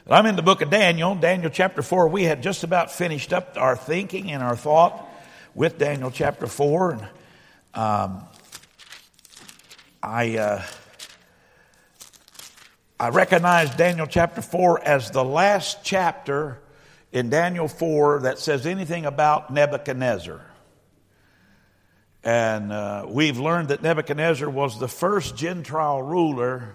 I'm in the book of Daniel, Daniel chapter 4. We had just about finished up our thinking and our thought with Daniel chapter 4. And I recognize Daniel chapter 4 as the last chapter in Daniel 4 that says anything about Nebuchadnezzar. And we've learned that Nebuchadnezzar was the first Gentile ruler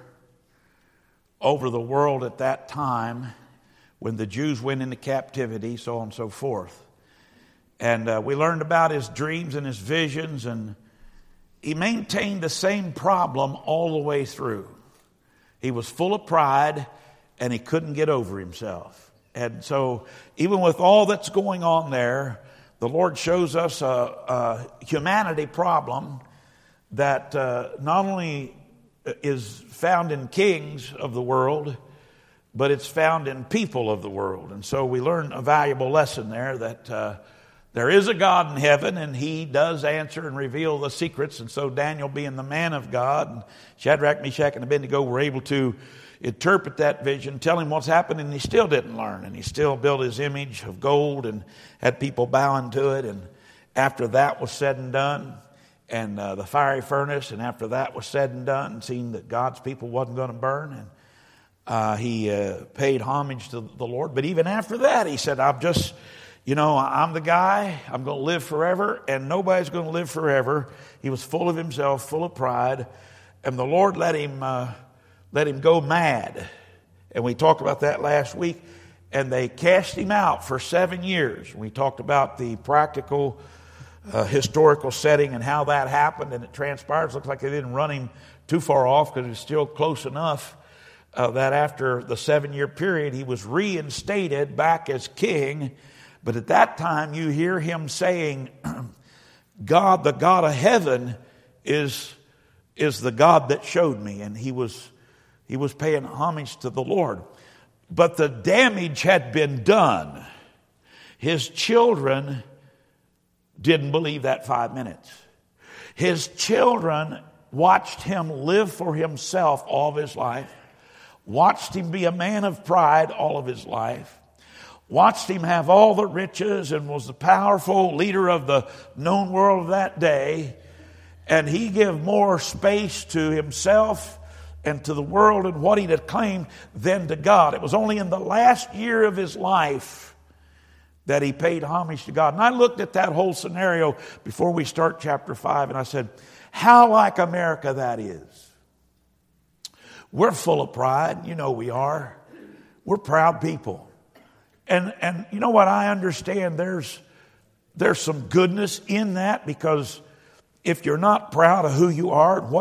over the world at that time when the Jews went into captivity, so on and so forth. And we learned about his dreams and his visions, and he maintained the same problem all the way through. He was full of pride, and he couldn't get over himself. And so even with all that's going on there, the Lord shows us a humanity problem that not only is found in kings of the world, but it's found in people of the world. And so we learn a valuable lesson there that there is a God in heaven, and he does answer and reveal the secrets. And so Daniel, being the man of God, and Shadrach, Meshach, and Abednego were able to interpret that vision, tell him what's happened, and he still didn't learn. And he still built his image of gold and had people bowing to it. And after that was said and done, and the fiery furnace, and after that was said and done, seeing that God's people wasn't going to burn, and he paid homage to the Lord. But even after that, he said, I'm the guy, I'm going to live forever, and nobody's going to live forever. He was full of himself, full of pride, and the Lord let him go mad. And we talked about that last week, and they cast him out for 7 years. We talked about the practical historical setting and how that happened, and it transpires. Looks like they didn't run him too far off because it's still close enough that after the 7-year period, he was reinstated back as king. But at that time, you hear him saying, God, the God of heaven, is the God that showed me. And he was paying homage to the Lord. But the damage had been done. His children didn't believe that 5 minutes. His children watched him live for himself all of his life, watched him be a man of pride all of his life, watched him have all the riches and was the powerful leader of the known world of that day, and he gave more space to himself and to the world and what he'd acclaimed than to God. It was only in the last year of his life that he paid homage to God. And I looked at that whole scenario before we start chapter 5, and I said, how like America that is. We're full of pride. You know we are. We're proud people. And you know what? I understand there's some goodness in that, because if you're not proud of who you are and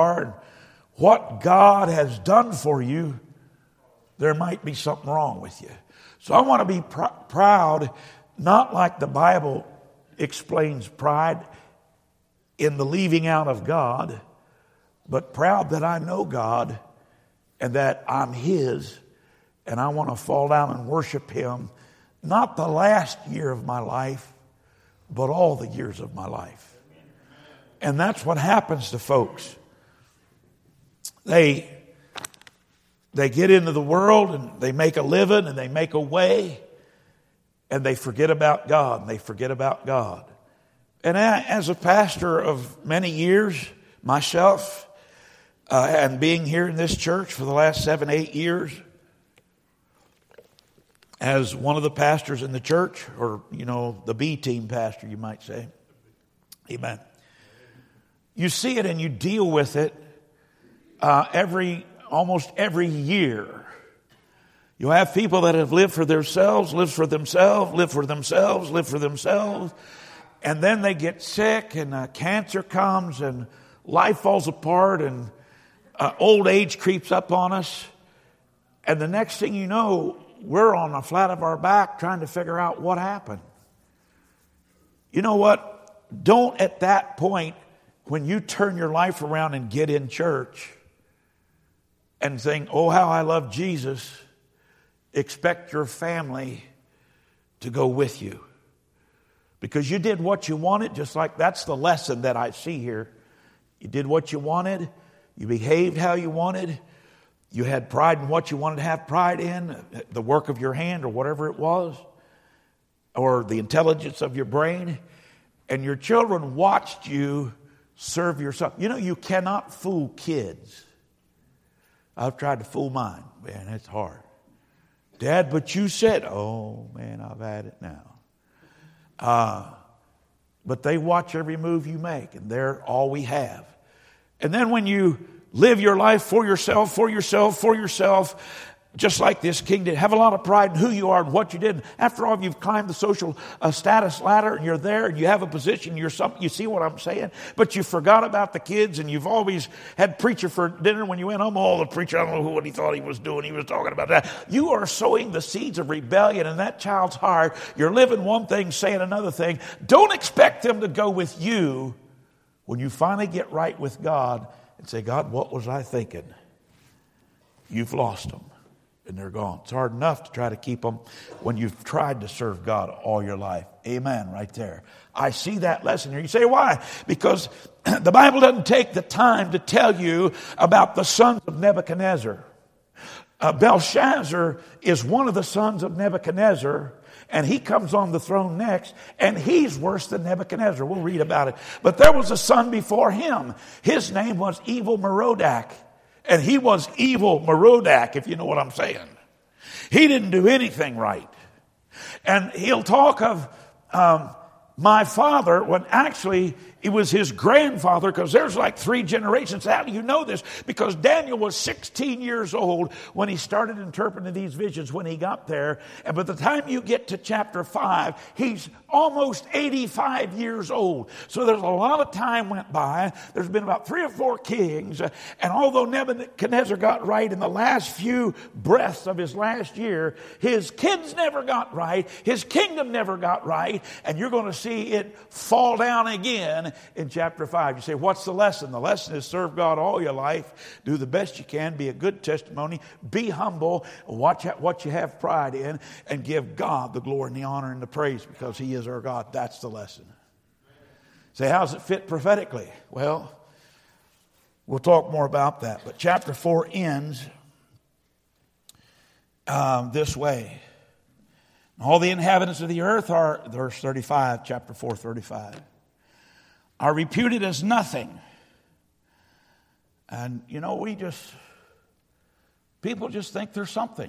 what God has done for you, there might be something wrong with you. So I want to be proud, not like the Bible explains pride in the leaving out of God, but proud that I know God and that I'm his, and I want to fall down and worship him, not the last year of my life, but all the years of my life. And that's what happens to folks. They get into the world and they make a living and they make a way, and they forget about God, and they forget about God. And as a pastor of many years myself, and being here in this church for the last 7-8 years, as one of the pastors in the church, or the B team pastor, you might say, amen. You see it and you deal with it almost every year. You'll have people that have lived for themselves, and then they get sick, and cancer comes, and life falls apart, and old age creeps up on us, and the next thing you know, we're on the flat of our back trying to figure out what happened. You know what? Don't at that point, when you turn your life around and get in church and think, oh, how I love Jesus, expect your family to go with you. Because you did what you wanted, just like that's the lesson that I see here. You did what you wanted. You behaved how you wanted. You had pride in what you wanted to have pride in, the work of your hand or whatever it was, or the intelligence of your brain, and your children watched you serve yourself. You know, you cannot fool kids. I've tried to fool mine. Man, it's hard. Dad, but you said, oh man, I've had it now. But they watch every move you make, and they're all we have. And then when you live your life for yourself, just like this king did, have a lot of pride in who you are and what you did. After all, you've climbed the social status ladder, and you're there, and you have a position, you see what I'm saying? But you forgot about the kids, and you've always had preacher for dinner. When you went home, the preacher, I don't know what he thought he was doing. He was talking about that. You are sowing the seeds of rebellion in that child's heart. You're living one thing, saying another thing. Don't expect them to go with you when you finally get right with God and say, God, what was I thinking? You've lost them. And they're gone. It's hard enough to try to keep them when you've tried to serve God all your life. Amen, right there. I see that lesson here. You say, why? Because the Bible doesn't take the time to tell you about the sons of Nebuchadnezzar. Belshazzar is one of the sons of Nebuchadnezzar, and he comes on the throne next, and he's worse than Nebuchadnezzar. We'll read about it. But there was a son before him. His name was Evil Merodach. And he was evil Merodach, if you know what I'm saying. He didn't do anything right. And he'll talk of my father when actually it was his grandfather, because there's like 3 generations. How do you know this? Because Daniel was 16 years old when he started interpreting these visions when he got there. And by the time you get to chapter 5, he's almost 85 years old. So there's a lot of time went by. There's been about 3 or 4 kings. And although Nebuchadnezzar got right in the last few breaths of his last year, his kids never got right. His kingdom never got right. And you're going to see it fall down again in chapter 5. You say, what's the lesson? The lesson is serve God all your life. Do the best you can. Be a good testimony. Be humble. Watch what you have pride in. And give God the glory and the honor and the praise, because He is our God. That's the lesson. Say, how does it fit prophetically? Well, we'll talk more about that. But chapter 4 ends this way. All the inhabitants of the earth are, verse 35, chapter 4, 35, are reputed as nothing. And, you know, people just think they're something.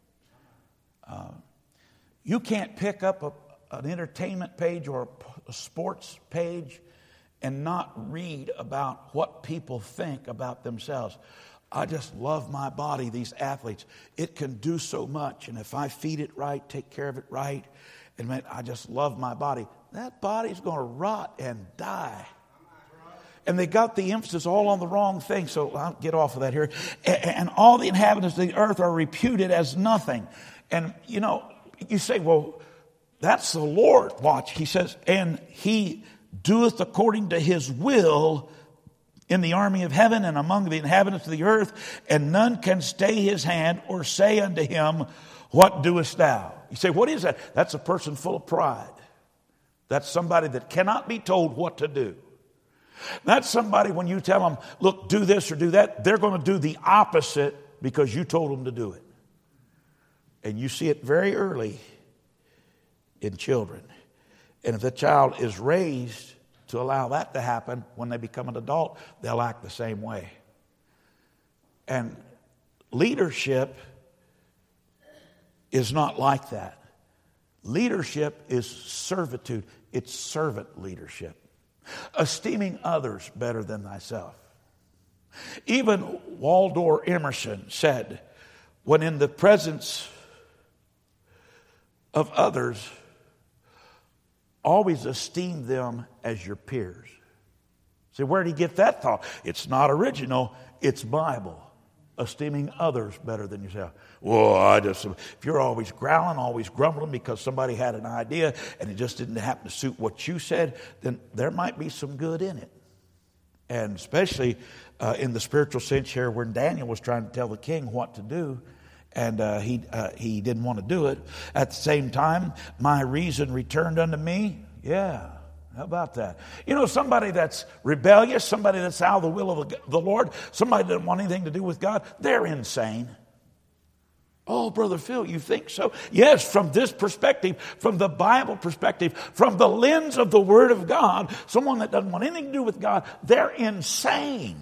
You can't pick up an entertainment page or a sports page and not read about what people think about themselves. I just love my body, these athletes. It can do so much. And if I feed it right, take care of it right, and man, I just love my body. That body's going to rot and die. And they got the emphasis all on the wrong thing. So I'll get off of that here. And all the inhabitants of the earth are reputed as nothing. And, you know, you say, well, that's the Lord. Watch. He says, and He doeth according to His will in the army of heaven and among the inhabitants of the earth, and none can stay His hand or say unto Him, what doest thou? You say, what is that? That's a person full of pride. That's somebody that cannot be told what to do. That's somebody when you tell them, look, do this or do that, they're going to do the opposite because you told them to do it. And you see it very early in children. And if the child is raised to allow that to happen, when they become an adult, they'll act the same way. And leadership is not like that. Leadership is servitude. It's servant leadership. Esteeming others better than thyself. Even Waldor Emerson said, when in the presence of others, always esteem them as your peers. See, where did he get that thought? It's not original, it's Bible. Esteeming others better than yourself. Well, if you're always growling, always grumbling because somebody had an idea and it just didn't happen to suit what you said, then there might be some good in it. And especially in the spiritual sense here, when Daniel was trying to tell the king what to do, and he didn't want to do it. At the same time, my reason returned unto me. Yeah. How about that? You know, somebody that's rebellious, somebody that's out of the will of the Lord, somebody that doesn't want anything to do with God, they're insane. Oh, Brother Phil, you think so? Yes, from this perspective, from the Bible perspective, from the lens of the Word of God, someone that doesn't want anything to do with God, they're insane.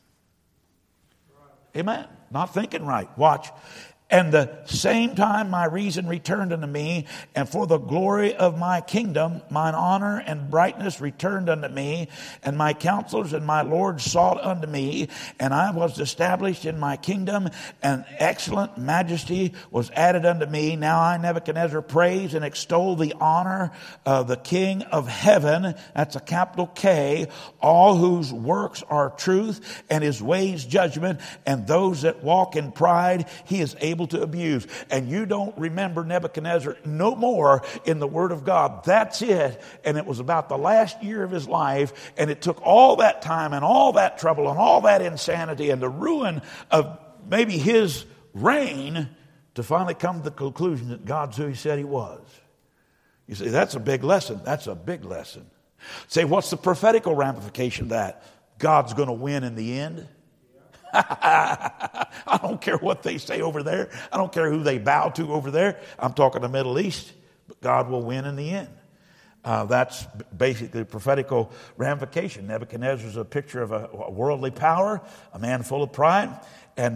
Amen. Not thinking right. Watch. And the same time my reason returned unto me, and for the glory of my kingdom, mine honor and brightness returned unto me, and my counselors and my lords sought unto me, and I was established in my kingdom, and excellent majesty was added unto me. Now I, Nebuchadnezzar, praise and extol the honor of the King of heaven, that's a capital K, all whose works are truth, and his ways judgment, and those that walk in pride he is able to abuse. And you don't remember Nebuchadnezzar no more in the Word of God. That's it. And it was about the last year of his life, and it took all that time and all that trouble and all that insanity and the ruin of maybe his reign to finally come to the conclusion that God's who he said he was. You see, that's a big lesson. That's a big lesson. Say, what's the prophetical ramification of that? God's going to win in the end. I don't care what they say over there. I don't care who they bow to over there. I'm talking the Middle East. But God will win in the end. That's basically the prophetical ramification. Nebuchadnezzar is a picture of a worldly power, a man full of pride. And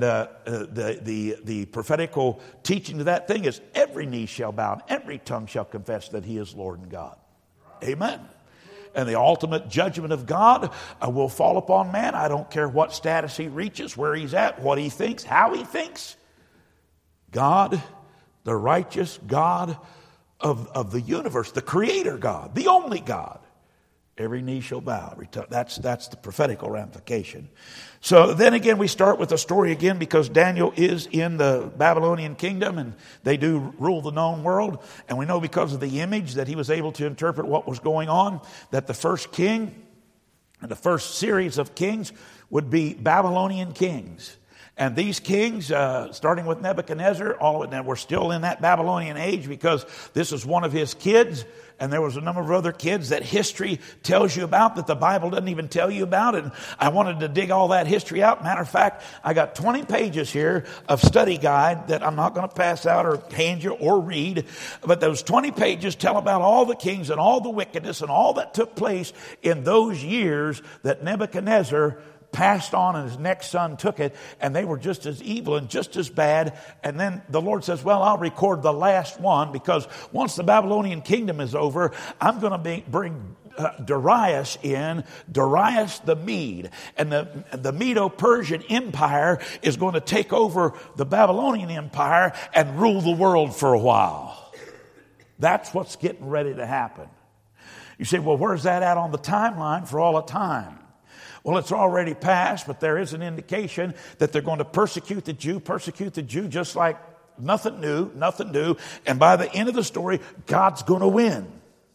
the prophetical teaching to that thing is every knee shall bow and every tongue shall confess that he is Lord and God. Amen. And the ultimate judgment of God will fall upon man. I don't care what status he reaches, where he's at, what he thinks, how he thinks. God, the righteous God of the universe, the creator God, the only God. Every knee shall bow. That's the prophetical ramification. So then again, we start with the story again because Daniel is in the Babylonian kingdom and they do rule the known world. And we know because of the image that he was able to interpret what was going on, that the first king and the first series of kings would be Babylonian kings. And these kings, starting with Nebuchadnezzar, all of it, and we're still in that Babylonian age because this is one of his kids. And there was a number of other kids that history tells you about that the Bible doesn't even tell you about. And I wanted to dig all that history out. Matter of fact, I got 20 pages here of study guide that I'm not going to pass out or hand you or read. But those 20 pages tell about all the kings and all the wickedness and all that took place in those years that Nebuchadnezzar passed on and his next son took it, and they were just as evil and just as bad. And then the Lord says, well, I'll record the last one because once the Babylonian kingdom is over, I'm going to bring Darius in, Darius the Mede. And the Medo-Persian Empire is going to take over the Babylonian Empire and rule the world for a while. That's what's getting ready to happen. You say, well, where's that at on the timeline for all of time? Well, it's already passed, but there is an indication that they're going to persecute the Jew just like nothing new. And by the end of the story, God's going to win.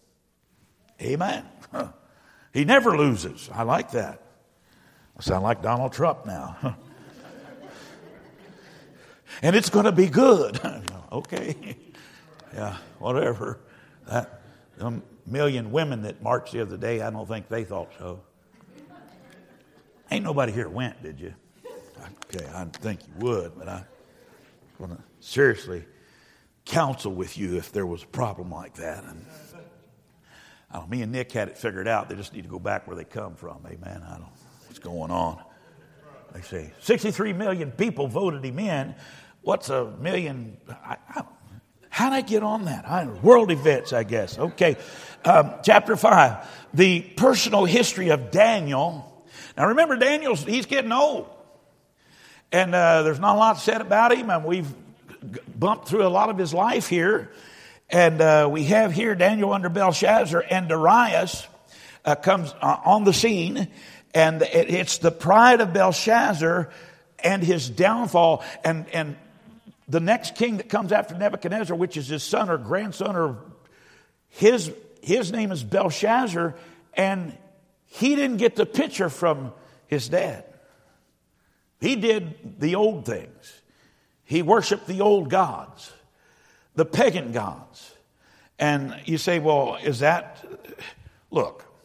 Amen. He never loses. I like that. I sound like Donald Trump now. And it's going to be good. Okay. Yeah, whatever. That million women that marched the other day, I don't think they thought so. Ain't nobody here went, did you? Okay, I didn't think you would, but I'm going to seriously counsel with you if there was a problem like that. And me and Nick had it figured out. They just need to go back where they come from. Amen. I don't know what's going on. They say 63 million people voted him in. What's a million? How did I get on that? World events, I guess. Okay. Chapter 5. The personal history of Daniel. Now remember, he's getting old. And there's not a lot said about him. And we've bumped through a lot of his life here. And we have here Daniel under Belshazzar, and Darius comes on the scene. And it's the pride of Belshazzar and his downfall. And the next king that comes after Nebuchadnezzar, which is his son or grandson, or his name is Belshazzar, and he didn't get the picture from his dad. He did the old things. He worshiped the old gods, the pagan gods. And you say, well, is that... Look,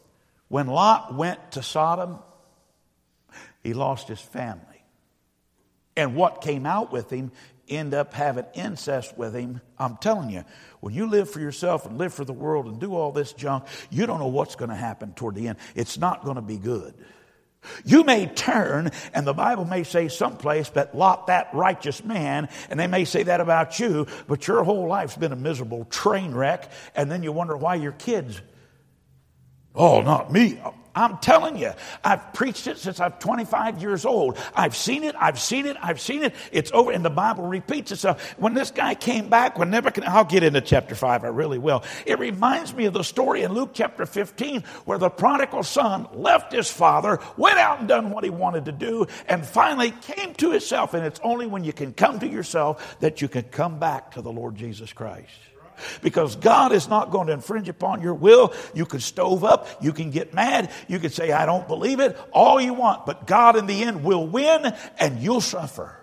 When Lot went to Sodom, he lost his family. And what came out with him ended up having incest with him. I'm telling you, when you live for yourself and live for the world and do all this junk, you don't know what's going to happen toward the end. It's not going to be good. You may turn, and the Bible may say someplace that Lot, that righteous man, and they may say that about you, but your whole life's been a miserable train wreck, and then you wonder why your kids, oh, not me. I'm telling you, I've preached it since I'm 25 years old. I've seen it. It's over, and the Bible repeats itself. When this guy came back, when Nebuchadnezzar, I'll get into chapter 5, I really will. It reminds me of the story in Luke chapter 15 where the prodigal son left his father, went out and done what he wanted to do, and finally came to himself. And it's only when you can come to yourself that you can come back to the Lord Jesus Christ. Because God is not going to infringe upon your will. You can stove up. You can get mad. You can say, I don't believe it. All you want. But God in the end will win and you'll suffer.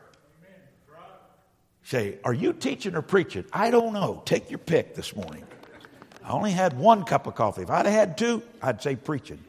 Say, are you teaching or preaching? I don't know. Take your pick this morning. I only had 1 cup of coffee. If I'd have had 2, I'd say preaching.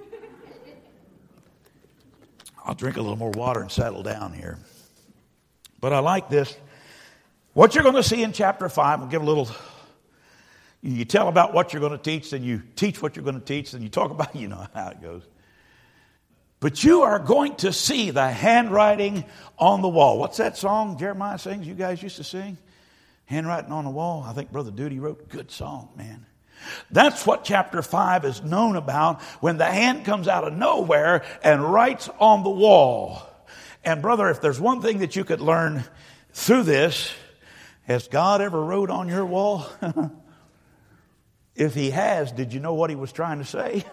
I'll drink a little more water and settle down here. But I like this. What you're going to see in chapter 5, we'll give a little... You tell about what you're going to teach, then you teach what you're going to teach, then you talk about, you know how it goes. But you are going to see the handwriting on the wall. What's that song Jeremiah sings you guys used to sing? Handwriting on the wall. I think Brother Duty wrote. Good song, man. That's what chapter 5 is known about, when the hand comes out of nowhere and writes on the wall. And brother, if there's one thing that you could learn through this, has God ever wrote on your wall? If he has, did you know what he was trying to say?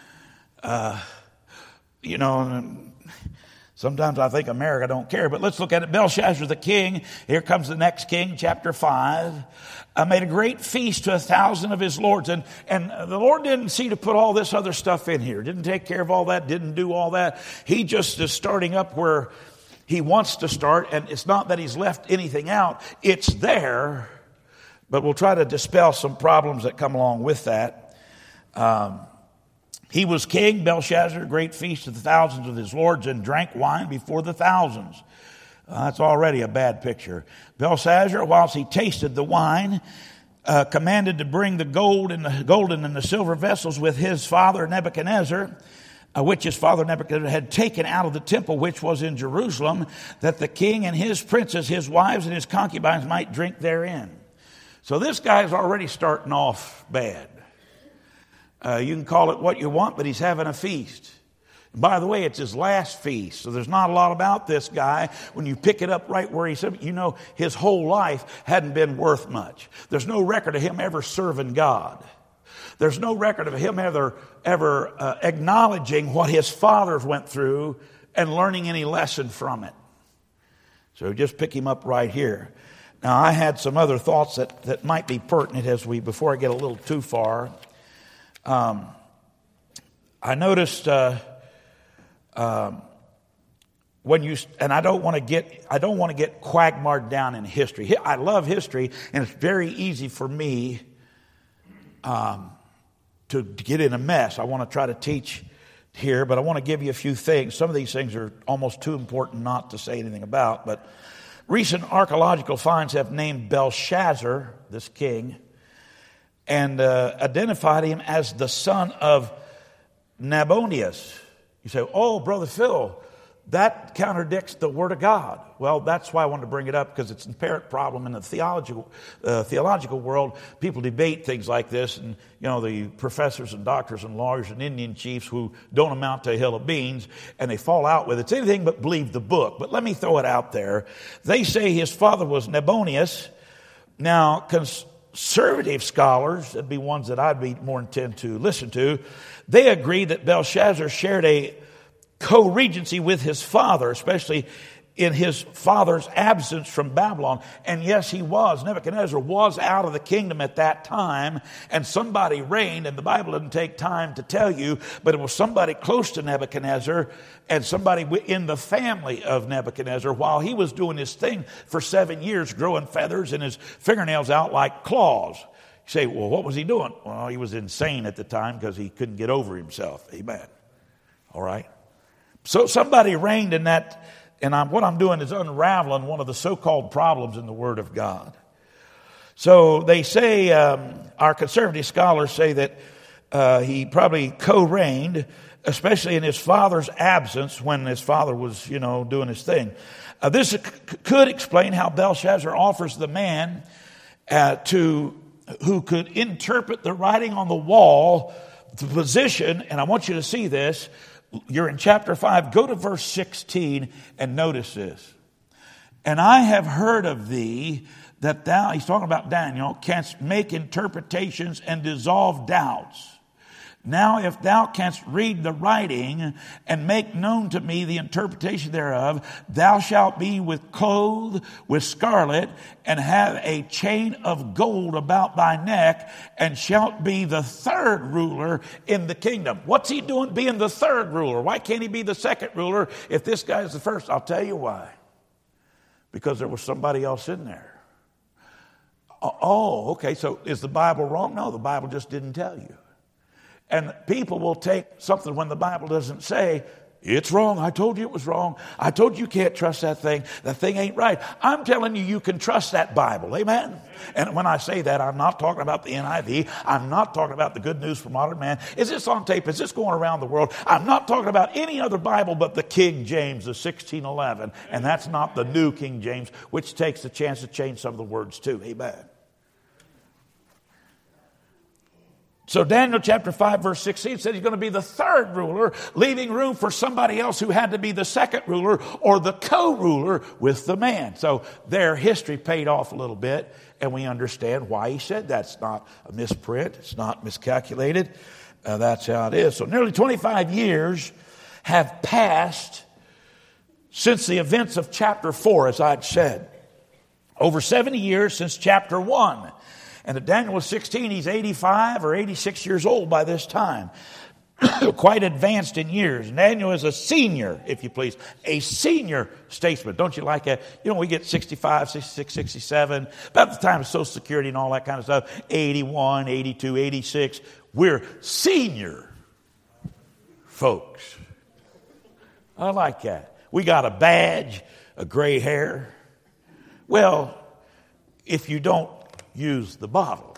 Sometimes I think America don't care, but let's look at it. Belshazzar the king, here comes the next king, chapter 5, made a great feast to 1,000 of his lords. And the Lord didn't see to put all this other stuff in here. Didn't take care of all that, didn't do all that. He just is starting up where he wants to start, and it's not that he's left anything out. It's there. But we'll try to dispel some problems that come along with that. He was king, Belshazzar, great feast of the thousands of his lords, and drank wine before the thousands. That's already a bad picture. Belshazzar, whilst he tasted the wine, commanded to bring the golden and the silver vessels with his father Nebuchadnezzar, which his father Nebuchadnezzar had taken out of the temple which was in Jerusalem, that the king and his princes, his wives and his concubines might drink therein. So this guy's already starting off bad. You can call it what you want, but he's having a feast. And by the way, it's his last feast, so there's not a lot about this guy. When you pick it up right where he said, you know, his whole life hadn't been worth much. There's no record of him ever serving God. There's no record of him ever acknowledging what his fathers went through and learning any lesson from it. So just pick him up right here. Now, I had some other thoughts that might be pertinent before I get a little too far. I noticed when you, and I don't want to get quagmired down in history. I love history, and it's very easy for me to get in a mess. I want to try to teach here, but I want to give you a few things. Some of these things are almost too important not to say anything about, but recent archaeological finds have named Belshazzar, this king, and identified him as the son of Nabonidus. You say, oh, Brother Phil, that contradicts the Word of God. Well, that's why I wanted to bring it up, because it's an apparent problem in the theological world. People debate things like this, and the professors and doctors and lawyers and Indian chiefs who don't amount to a hill of beans, and they fall out with it. It's anything but believe the book. But let me throw it out there. They say his father was Nabonidus. Now, conservative scholars, that'd be ones that I'd be more intent to listen to, they agree that Belshazzar shared a co-regency with his father, especially in his father's absence from Babylon. And yes, he was. Nebuchadnezzar was out of the kingdom at that time, and somebody reigned, and the Bible doesn't take time to tell you, but it was somebody close to Nebuchadnezzar and somebody in the family of Nebuchadnezzar while he was doing his thing for 7 years, growing feathers and his fingernails out like claws. say, well, what was he doing? Well, he was insane at the time because he couldn't get over himself. Amen. All right. So somebody reigned in that, and what I'm doing is unraveling one of the so-called problems in the Word of God. So they say, our conservative scholars say that he probably co-reigned, especially in his father's absence when his father was, doing his thing. This could explain how Belshazzar offers the man who could interpret the writing on the wall, the position, and I want you to see this. You're in chapter 5. Go to verse 16 and notice this. And I have heard of thee that thou, he's talking about Daniel, canst make interpretations and dissolve doubts. Now, if thou canst read the writing and make known to me the interpretation thereof, thou shalt be clothed with scarlet and have a chain of gold about thy neck and shalt be the third ruler in the kingdom. What's he doing being the third ruler? Why can't he be the second ruler if this guy is the first? I'll tell you why. Because there was somebody else in there. Oh, okay. So is the Bible wrong? No, the Bible just didn't tell you. And people will take something when the Bible doesn't say, it's wrong. I told you it was wrong. I told you can't trust that thing. That thing ain't right. I'm telling you, you can trust that Bible. Amen? And when I say that, I'm not talking about the NIV. I'm not talking about the Good News for Modern Man. Is this on tape? Is this going around the world? I'm not talking about any other Bible but the King James, the 1611. And that's not the New King James, which takes the chance to change some of the words too. Amen? So Daniel chapter 5 verse 16 said he's going to be the third ruler, leaving room for somebody else who had to be the second ruler or the co-ruler with the man. So their history paid off a little bit, and we understand why he said that. It's not a misprint. It's not miscalculated. That's how it is. So nearly 25 years have passed since the events of chapter 4, as I'd said. Over 70 years since chapter 1. And if Daniel was 16, he's 85 or 86 years old by this time. Quite advanced in years. Daniel is a senior, if you please. A senior statesman. Don't you like that? We get 65, 66, 67. About the time of Social Security and all that kind of stuff. 81, 82, 86. We're senior folks. I like that. We got a badge, a gray hair. Well, if you don't use the bottle.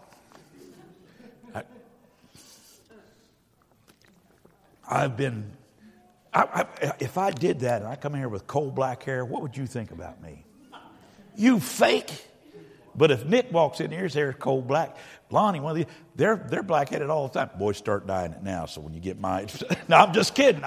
If I did that and I come here with coal black hair, what would you think about me? You fake. But if Nick walks in here, his hair is coal black. Lonnie, one of these, they're black-headed all the time. Boys, start dyeing it now, so when you get my... No, I'm just kidding.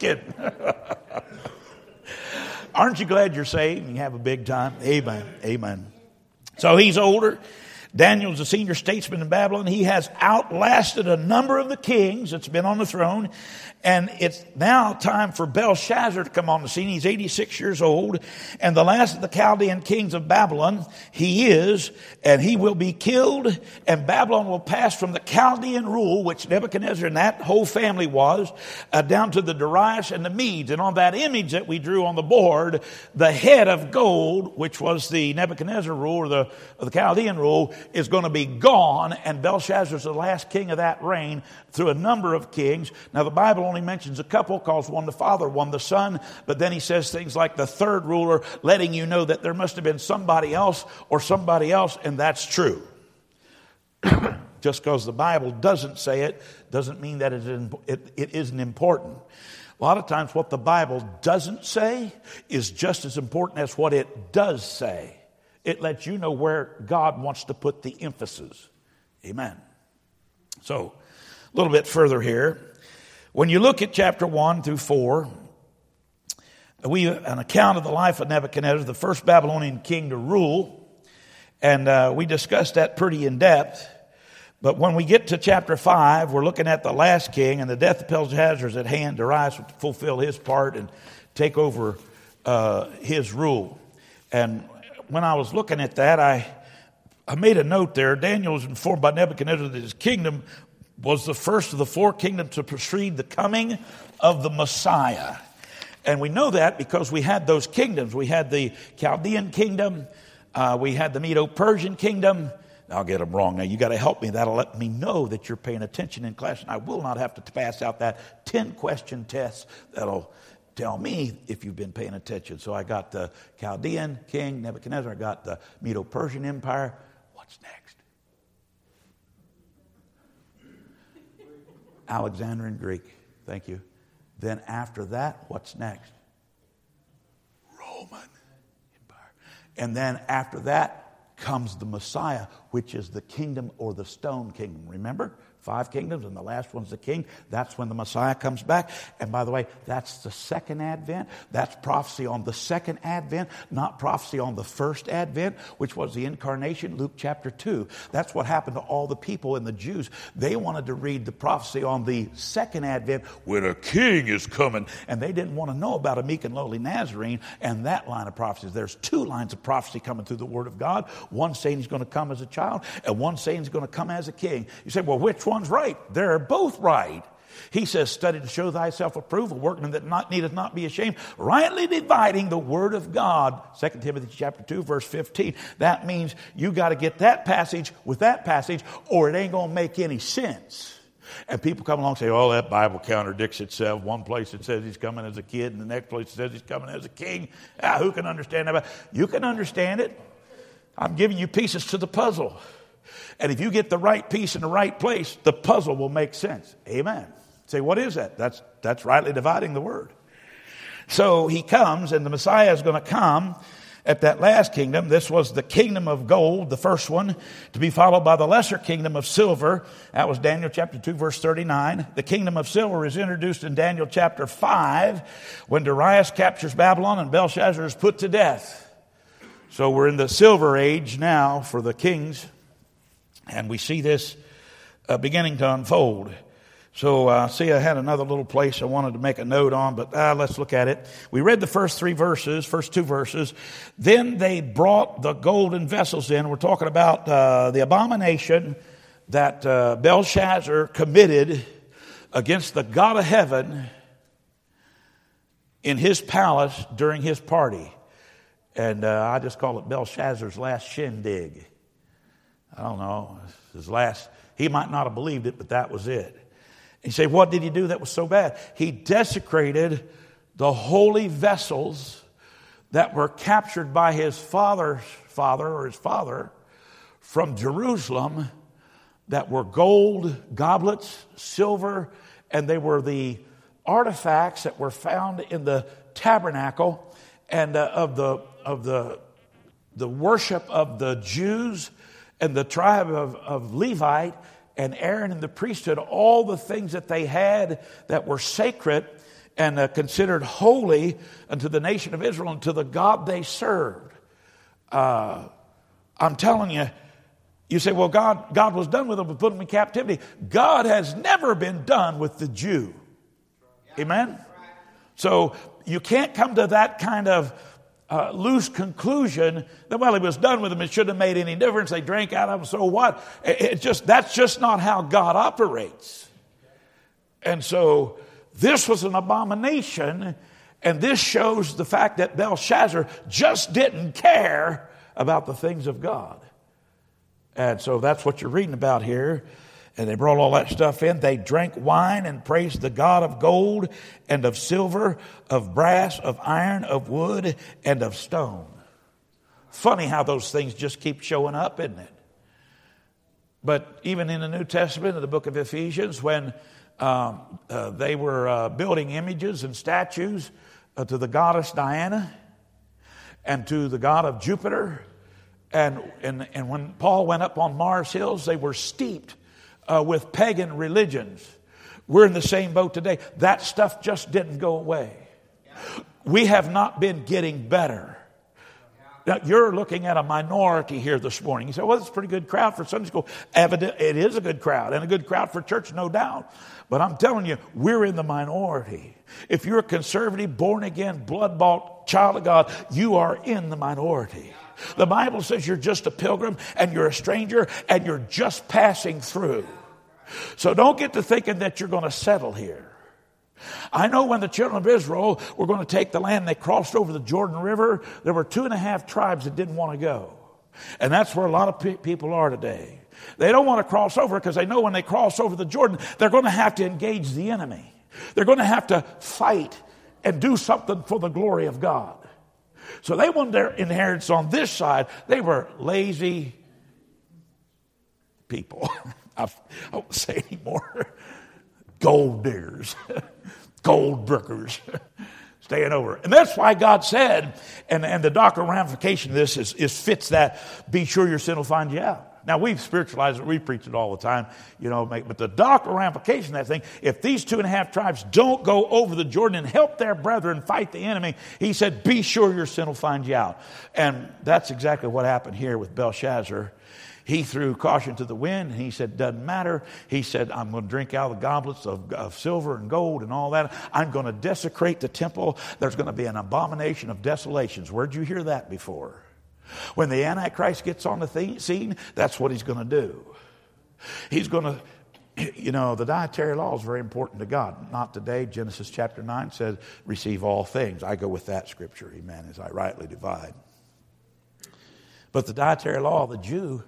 Aren't you glad you're saved and you have a big time? Amen. Amen. So he's older. Daniel's a senior statesman in Babylon. He has outlasted a number of the kings that's been on the throne. And it's now time for Belshazzar to come on the scene. He's 86 years old. And the last of the Chaldean kings of Babylon, he is, and he will be killed. And Babylon will pass from the Chaldean rule, which Nebuchadnezzar and that whole family was, down to the Darius and the Medes. And on that image that we drew on the board, the head of gold, which was the Nebuchadnezzar rule or the Chaldean rule, is going to be gone. And Belshazzar's the last king of that reign through a number of kings. Now the Bible only mentions a couple, calls one the father, one the son, but then he says things like the third ruler, letting you know that there must have been somebody else, and that's true. Just because the Bible doesn't say it doesn't mean that it isn't important. A lot of times what the Bible doesn't say is just as important as what it does say. It lets you know where God wants to put the emphasis. Amen. So, a little bit further here. When you look at chapter 1 through 4, an account of the life of Nebuchadnezzar, the first Babylonian king to rule. And we discussed that pretty in depth. But when we get to chapter 5, we're looking at the last king, and the death of Belshazzar is at hand. Darius will fulfill his part and take over his rule. And when I was looking at that, I made a note there. Daniel was informed by Nebuchadnezzar that his kingdom was the first of the four kingdoms to precede the coming of the Messiah. And we know that because we had those kingdoms. We had the Chaldean kingdom. We had the Medo-Persian kingdom. I'll get them wrong. Now, you got to help me. That'll let me know that you're paying attention in class. And I will not have to pass out that 10-question test that'll tell me if you've been paying attention. So I got the Chaldean king, Nebuchadnezzar. I got the Medo-Persian Empire. What's next? Alexandrian Greek. Thank you. Then after that, what's next? Roman Empire. And then after that comes the Messiah, which is the kingdom or the stone kingdom. Remember? 5 kingdoms, and the last one's the king. That's when the Messiah comes back. And by the way, that's the second advent. That's prophecy on the second advent, not prophecy on the first advent, which was the incarnation, Luke chapter 2. That's what happened to all the people and the Jews. They wanted to read the prophecy on the second advent when a king is coming. And they didn't want to know about a meek and lowly Nazarene and that line of prophecies. There's 2 lines of prophecy coming through the Word of God. One saying he's going to come as a child, and one saying he's going to come as a king. You say, well, which one's right? They're both right. He says, study to show thyself approved, a workman that needeth not be ashamed, rightly dividing the word of God. 2 Timothy chapter 2, verse 15. That means you got to get that passage with that passage, or it ain't going to make any sense. And people come along and say, oh, that Bible contradicts itself. One place it says he's coming as a kid, and the next place it says he's coming as a king. Who can understand that? You can understand it. I'm giving you pieces to the puzzle. And if you get the right piece in the right place, the puzzle will make sense. Amen. Say, what is that? That's rightly dividing the word. So he comes, and the Messiah is going to come at that last kingdom. This was the kingdom of gold, the first one, to be followed by the lesser kingdom of silver. That was Daniel chapter 2, verse 39. The kingdom of silver is introduced in Daniel chapter 5 when Darius captures Babylon and Belshazzar is put to death. So we're in the silver age now for the kings, and we see this beginning to unfold. So see, I had another little place I wanted to make a note on, but let's look at it. We read the first 2 verses. Then they brought the golden vessels in. We're talking about the abomination that Belshazzar committed against the God of heaven in his palace during his party. And I just call it Belshazzar's last shindig. I don't know, his last, he might not have believed it, but that was it. And you say, what did he do that was so bad? He desecrated the holy vessels that were captured by his father from Jerusalem, that were gold goblets, silver, and they were the artifacts that were found in the tabernacle and of the worship of the Jews and the tribe of Levite and Aaron and the priesthood, all the things that they had that were sacred and considered holy unto the nation of Israel and to the God they served. I'm telling you, you say, well, God was done with them and put them in captivity. God has never been done with the Jew. Amen? So you can't come to that kind of loose conclusion that, well, he was done with them. It shouldn't have made any difference. They drank out of them, so what? That's just not how God operates. And so this was an abomination, and this shows the fact that Belshazzar just didn't care about the things of God. And so that's what you're reading about here. And they brought all that stuff in. They drank wine and praised the God of gold and of silver, of brass, of iron, of wood, and of stone. Funny how those things just keep showing up, isn't it? But even in the New Testament, in the book of Ephesians, when they were building images and statues to the goddess Diana and to the god of Jupiter, and when Paul went up on Mars Hills, they were steeped with pagan religions. We're in the same boat today. That stuff just didn't go away. We have not been getting better. Now, you're looking at a minority here this morning. You say, well, it's a pretty good crowd for Sunday school. It is a good crowd, and a good crowd for church, no doubt. But I'm telling you, we're in the minority. If you're a conservative, born-again, blood-bought child of God, you are in the minority. The Bible says you're just a pilgrim and you're a stranger and you're just passing through. So don't get to thinking that you're going to settle here. I know when the children of Israel were going to take the land, they crossed over the Jordan River. There were 2.5 tribes that didn't want to go. And that's where a lot of people are today. They don't want to cross over because they know when they cross over the Jordan, they're going to have to engage the enemy. They're going to have to fight and do something for the glory of God. So they wanted their inheritance on this side. They were lazy people. I won't say anymore. Gold diggers. Gold brookers. Staying over. And that's why God said, and the doctrinal ramification of this is fits that, be sure your sin will find you out. Now, we've spiritualized it. We preach it all the time, but the doctrinal ramification of that thing, if these 2.5 tribes don't go over the Jordan and help their brethren fight the enemy, he said, be sure your sin will find you out. And that's exactly what happened here with Belshazzar. He threw caution to the wind, and he said, doesn't matter. He said, I'm going to drink out of the goblets of silver and gold and all that. I'm going to desecrate the temple. There's going to be an abomination of desolations. Where'd you hear that before? When the Antichrist gets on the scene, that's what he's going to do. He's going to, the dietary law is very important to God. Not today. Genesis chapter 9 says, receive all things. I go with that scripture, amen, as I rightly divide. But the dietary law of the Jew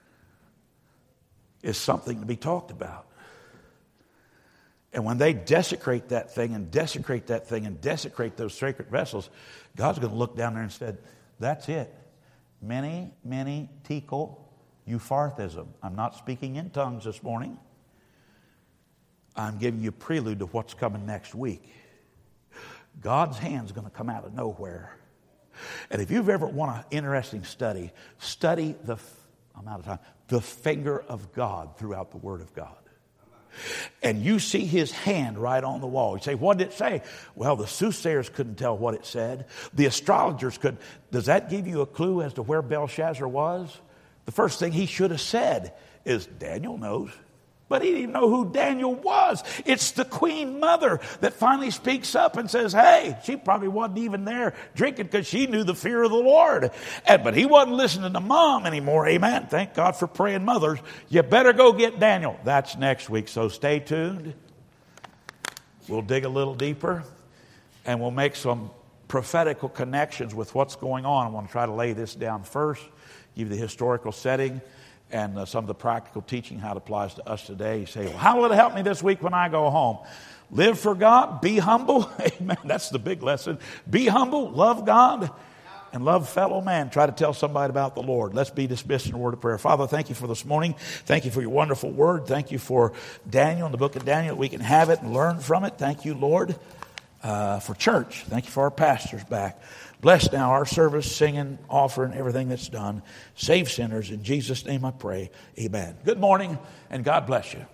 is something to be talked about. And when they desecrate that thing and desecrate that thing and desecrate those sacred vessels, God's going to look down there and said, that's it. Many tekel eupharthism. I'm not speaking in tongues this morning. I'm giving you a prelude to what's coming next week. God's hand's going to come out of nowhere. And if you've ever want an interesting study I'm out of time. The finger of God throughout the Word of God. And you see his hand right on the wall. You say, what did it say? Well, the soothsayers couldn't tell what it said. The astrologers couldn't. Does that give you a clue as to where Belshazzar was? The first thing he should have said is, Daniel knows. But he didn't even know who Daniel was. It's the queen mother that finally speaks up and says, hey, she probably wasn't even there drinking because she knew the fear of the Lord. But he wasn't listening to mom anymore. Amen. Thank God for praying mothers. You better go get Daniel. That's next week, so stay tuned. We'll dig a little deeper and we'll make some prophetical connections with what's going on. I want to try to lay this down first, give you the historical setting, and some of the practical teaching, how it applies to us today. You say, well, how will it help me this week when I go home? Live for God, be humble. Amen. That's the big lesson. Be humble, love God, and love fellow man. Try to tell somebody about the Lord. Let's be dismissed in a word of prayer. Father, thank you for this morning. Thank you for your wonderful word. Thank you for Daniel, in the book of Daniel. We can have it and learn from it. Thank you, Lord, for church. Thank you for our pastors back. Bless now our service, singing, offering, everything that's done. Save sinners. In Jesus' name I pray. Amen. Good morning, and God bless you.